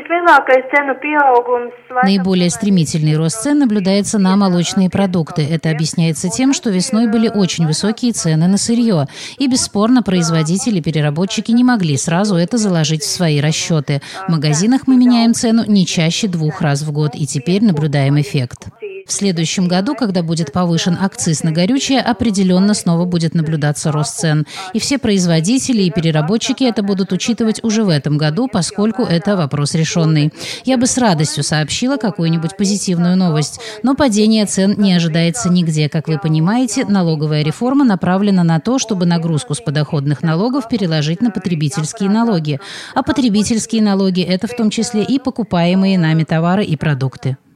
Наиболее стремительный рост цен наблюдается на молочные продукты. Это объясняется тем, что весной были очень высокие цены на сырье. И бесспорно, производители и переработчики не могли сразу это заложить в свои расчеты. В магазинах мы меняем цену не чаще 2 раз в год, и теперь наблюдаем эффект. В следующем году, когда будет повышен акциз на горючее, определенно снова будет наблюдаться рост цен. И все производители и переработчики это будут учитывать уже в этом году, поскольку это вопрос решенный. Я бы с радостью сообщила какую-нибудь позитивную новость, но падение цен не ожидается нигде. Как вы понимаете, налоговая реформа направлена на то, чтобы нагрузку с подоходных налогов переложить на потребительские налоги. А потребительские налоги – это в том числе и покупаемые нами товары и продукты.